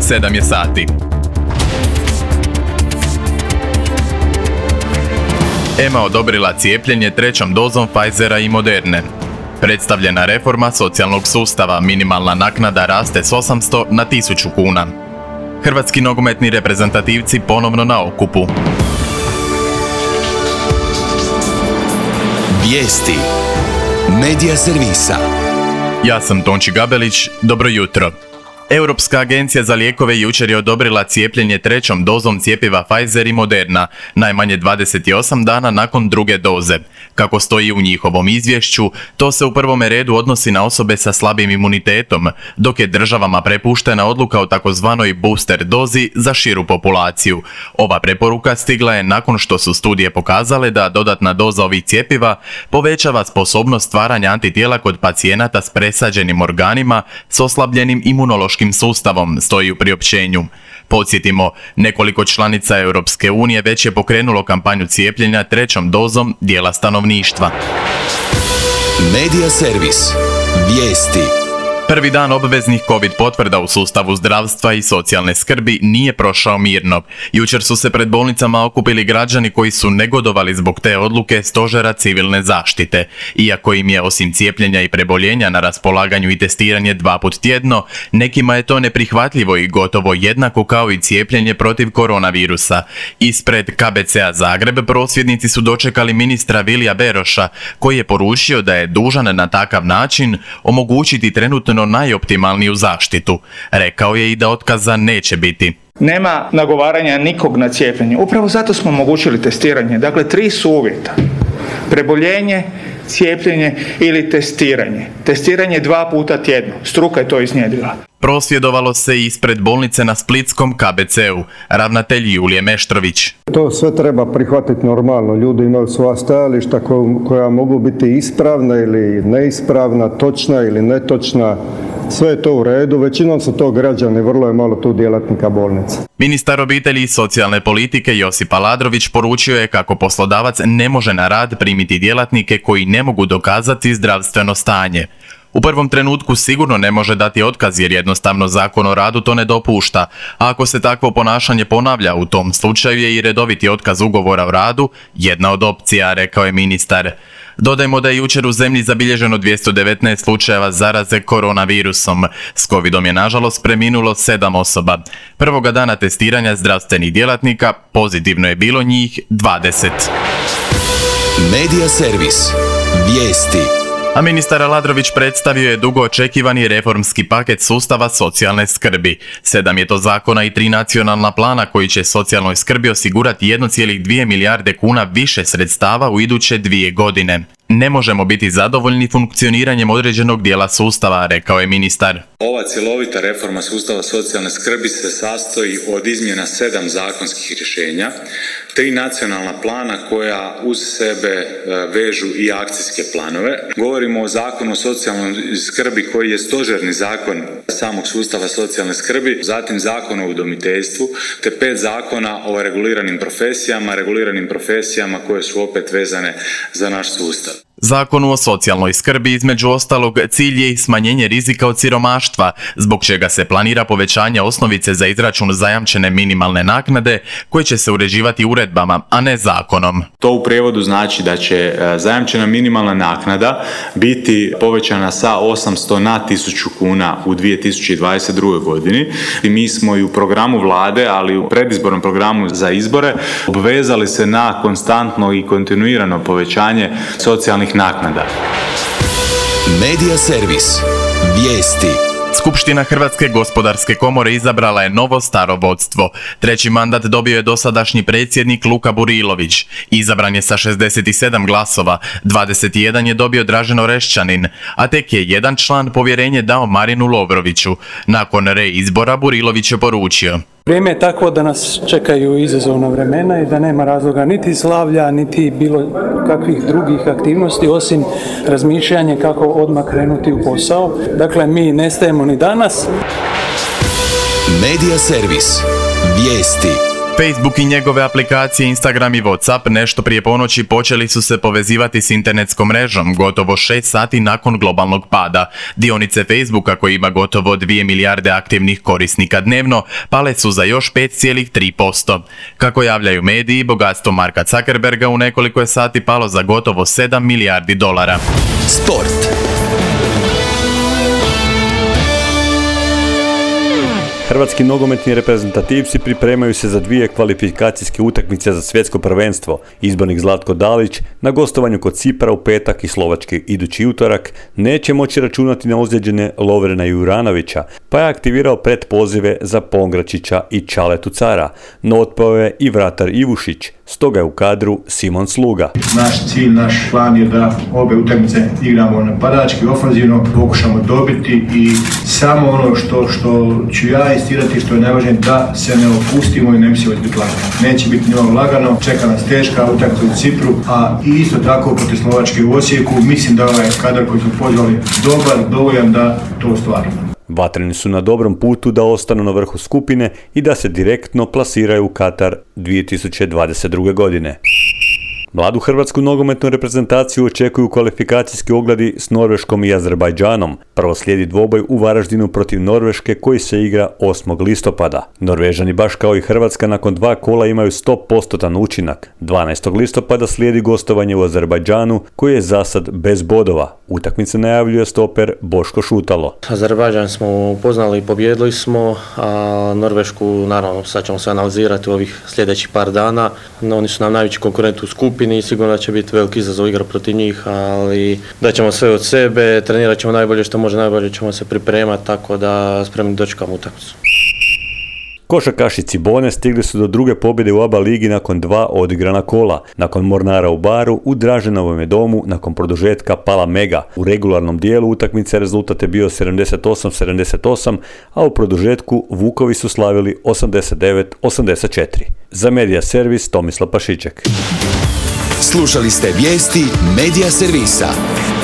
7 je sati. EMA odobrila cijepljenje 3. dozom Pfizera i Moderne. Predstavljena reforma socijalnog sustava, minimalna naknada raste s 800 na 1000 kuna. Hrvatski nogometni reprezentativci ponovno na okupu. Vijesti Medija servisa. Ja sam Tonči Gabelić, dobro jutro. Europska agencija za lijekove jučer je odobrila cijepljenje 3. dozom cjepiva Pfizer i Moderna, najmanje 28 dana nakon druge doze. Kako stoji u njihovom izvješću, to se u prvome redu odnosi na osobe sa slabim imunitetom, dok je državama prepuštena odluka o takozvanoj booster dozi za širu populaciju. Ova preporuka stigla je nakon što su studije pokazale da dodatna doza ovih cjepiva povećava sposobnost stvaranja antitijela kod pacijenata s presađenim organima s oslabljenim imunološkim sustavom, stoji u priopćenju. Podsjetimo, nekoliko članica Europske unije već je pokrenulo kampanju cijepljenja 3. dozom dijela stanovništva. Medija servis. Vijesti. Prvi dan obveznih COVID potvrda u sustavu zdravstva i socijalne skrbi nije prošao mirno. Jučer su se pred bolnicama okupili građani koji su negodovali zbog te odluke Stožera civilne zaštite. Iako im je osim cijepljenja i preboljenja na raspolaganju i testiranje 2 puta tjedno, nekima je to neprihvatljivo i gotovo jednako kao i cijepljenje protiv koronavirusa. Ispred KBC-a Zagreb prosvjednici su dočekali ministra Vilija Beroša, koji je poručio da je dužan na takav način omogućiti trenutno najoptimalniju zaštitu. Rekao je i da otkaza neće biti. Nema nagovaranja nikog na cijepljenje. Upravo zato smo omogućili testiranje. Dakle, 3 su uvjeta. Preboljenje, cijepljenje ili testiranje. Testiranje 2 puta tjedno. Struka je to iznjedrila. Prosvjedovalo se i ispred bolnice na splitskom KBC-u, ravnatelj Julije Meštrović. To sve treba prihvatiti normalno. Ljudi imaju svoja stajališta koja mogu biti ispravna ili neispravna, točna ili netočna. Sve je to u redu, većinom su to građani, vrlo je malo tu djelatnika bolnice. Ministar obitelji i socijalne politike Josip Aladrović poručio je kako poslodavac ne može na rad primiti djelatnike koji ne mogu dokazati zdravstveno stanje. U prvom trenutku sigurno ne može dati otkaz jer jednostavno Zakon o radu to ne dopušta, a ako se takvo ponašanje ponavlja, u tom slučaju je i redoviti otkaz ugovora o radu jedna od opcija, rekao je ministar. Dodajmo da je jučer u zemlji zabilježeno 219 slučajeva zaraze koronavirusom. S covidom je nažalost preminulo 7 osoba. Prvoga dana testiranja zdravstvenih djelatnika pozitivno je bilo njih 20. Medija servis. Vijesti. A ministar Aladrović predstavio je dugo očekivani reformski paket sustava socijalne skrbi. 7 je to zakona i 3 nacionalna plana koji će socijalnoj skrbi osigurati 1,2 milijarde kuna više sredstava u iduće 2 godine. Ne možemo biti zadovoljni funkcioniranjem određenog dijela sustava, rekao je ministar. Ova cjelovita reforma sustava socijalne skrbi se sastoji od izmjena 7 zakonskih rješenja, 3 nacionalna plana koja uz sebe vežu i akcijske planove. Govorimo o Zakonu o socijalnoj skrbi koji je stožerni zakon samog sustava socijalne skrbi, zatim Zakon o udomiteljstvu, te 5 zakona o reguliranim profesijama koje su opet vezane za naš sustav. Zakonu o socijalnoj skrbi između ostalog cilj je i smanjenje rizika od siromaštva, zbog čega se planira povećanje osnovice za izračun zajamčene minimalne naknade koje će se uređivati uredbama, a ne zakonom. To u prijevodu znači da će zajamčena minimalna naknada biti povećana sa 800 na 1000 kuna u 2022. godini. I mi smo i u programu vlade, ali u predizbornom programu za izbore obvezali se na konstantno i kontinuirano povećanje socijalnih naknada. Medija servis. Vijesti. Skupština Hrvatske gospodarske komore izabrala je novo staro vodstvo. 3. mandat dobio je dosadašnji predsjednik Luka Burilović. Izabran je sa 67 glasova, 21 je dobio Dražen Orešćanin, a tek je jedan član povjerenje dao Marinu Lovroviću. Nakon reizbora Burilović je poručio: Vrijeme je takvo da nas čekaju izazovna vremena i da nema razloga niti slavlja, niti bilo kakvih drugih aktivnosti, osim razmišljanja kako odmah krenuti u posao. Dakle, mi ne stajemo ni danas. Medija servis. Vijesti. Facebook i njegove aplikacije Instagram i WhatsApp nešto prije ponoći počeli su se povezivati s internetskom mrežom gotovo 6 sati nakon globalnog pada. Dionice Facebooka, koji ima gotovo 2 milijarde aktivnih korisnika dnevno, pale su za još 5,3%. Kako javljaju mediji, bogatstvo Marka Zuckerberga u nekoliko je sati palo za gotovo 7 milijardi dolara. Sport. Hrvatski nogometni reprezentativci pripremaju se za 2 kvalifikacijske utakmice za svjetsko prvenstvo. Izbornik Zlatko Dalić na gostovanju kod Cipra u petak i Slovačke idući utorak neće moći računati na ozlijeđene Lovrena Juranovića, pa je aktivirao predpozive za Pongračića i Čaletu Cara, no otpao je i vratar Ivušić, stoga je u kadru Simon Sluga. Naš cilj, naš plan je da obe utakmice igramo napadački, ofanzivno, pokušamo dobiti i samo ono što ću ja insistirati, što je najvažnije, da se ne opustimo i ne mislimo biti lagano. Neće biti ni ovo lagano, čeka nas teška utakmica u Cipru, a isto tako protiv Slovačke u Osijeku. Mislim da ovaj kadar koji smo pozvali dobar, dovoljan da to ostvarimo. Vatreni su na dobrom putu da ostanu na vrhu skupine i da se direktno plasiraju u Katar 2022. godine. Mladu hrvatsku nogometnu reprezentaciju očekuju kvalifikacijski ogledi s Norveškom i Azerbajdžanom. Prvo slijedi dvoboj u Varaždinu protiv Norveške koji se igra 8. listopada. Norvežani, baš kao i Hrvatska, nakon 2 kola imaju 100% učinak. 12. listopada slijedi gostovanje u Azerbajdžanu koji je zasad bez bodova. Utakmice najavljuje stoper Boško Šutalo. Azerbajdžan smo upoznali i pobjedili smo, a Norvešku naravno sad ćemo se analizirati u ovih sljedećih par dana. No, oni su nam najveći konkurent u skupini i sigurno da će biti veliki izazov igra protiv njih, ali daćemo sve od sebe, trenirat ćemo najbolje što može, najbolje ćemo se pripremati, tako da spremni dočekamo utakmicu. Košarkaši Cibone stigli su do druge pobjede u ABA ligi nakon 2 odigrana kola. Nakon Mornara u Baru, u Draženovom je domu, nakon produžetka pala Mega. U regularnom dijelu utakmice rezultat je bio 78-78, a u produžetku Vukovi su slavili 89-84. Za Medija Servis Tomislav Pašiček. Slušali ste vijesti Medija Servisa.